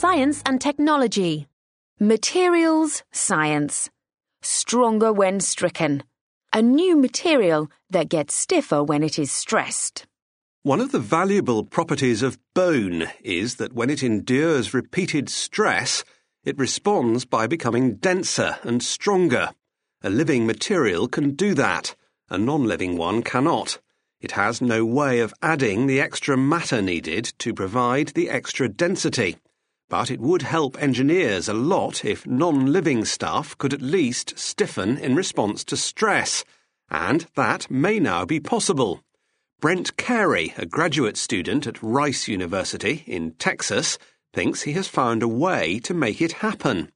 science and technology. Materials science. Stronger when stricken. A new material that gets stiffer when it is stressed. One of the valuable properties of bone is that when it endures repeated stress, it responds by becoming denser and stronger. A living material can do that. A non-living one cannot. It has no way of adding the extra matter needed to provide the extra density. But it would help engineers a lot if non-living stuff could at least stiffen in response to stress. And that may now be possible. Brent Carey, a graduate student at Rice University in Texas, thinks he has found a way to make it happen.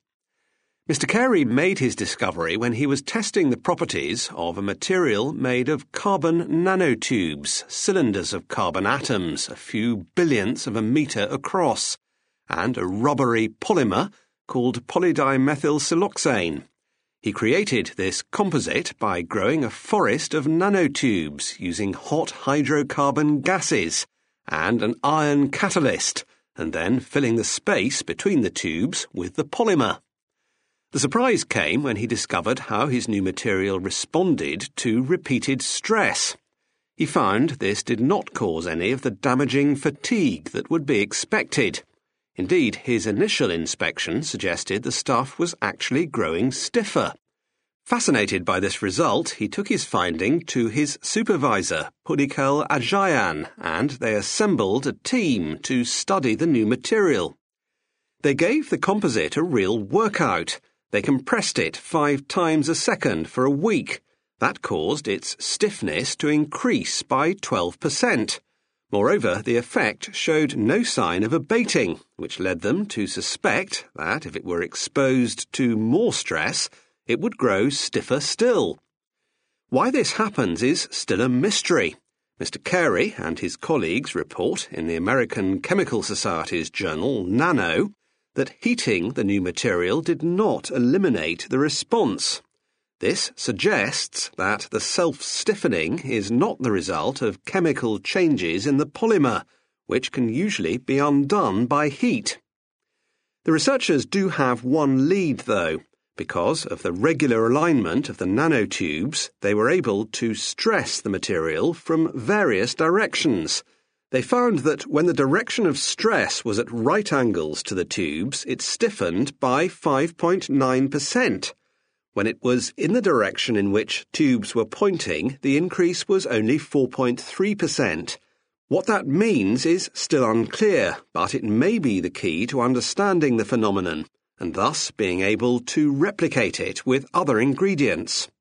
Mr. Carey made his discovery when he was testing the properties of a material made of carbon nanotubes, cylinders of carbon atoms a few billionths of a metre across, and a rubbery polymer called polydimethylsiloxane. He created this composite by growing a forest of nanotubes using hot hydrocarbon gases and an iron catalyst, and then filling the space between the tubes with the polymer. The surprise came when he discovered how his new material responded to repeated stress. He found this did not cause any of the damaging fatigue that would be expected. Indeed, his initial inspection suggested the stuff was actually growing stiffer. Fascinated by this result, he took his finding to his supervisor, Punikel Ajayan, and they assembled a team to study the new material. They gave the composite a real workout. They compressed it 5 times a second for a week. That caused its stiffness to increase by 12%. Moreover, the effect showed no sign of abating, which led them to suspect that if it were exposed to more stress, it would grow stiffer still. Why this happens is still a mystery. Mr. Carey and his colleagues report in the American Chemical Society's journal Nano that heating the new material did not eliminate the response. This suggests that the self-stiffening is not the result of chemical changes in the polymer, which can usually be undone by heat. The researchers do have one lead, though. Because of the regular alignment of the nanotubes, they were able to stress the material from various directions. They found that when the direction of stress was at right angles to the tubes, it stiffened by 5.9%. When it was in the direction in which tubes were pointing, the increase was only 4.3%. What that means is still unclear, but it may be the key to understanding the phenomenon, and thus being able to replicate it with other ingredients.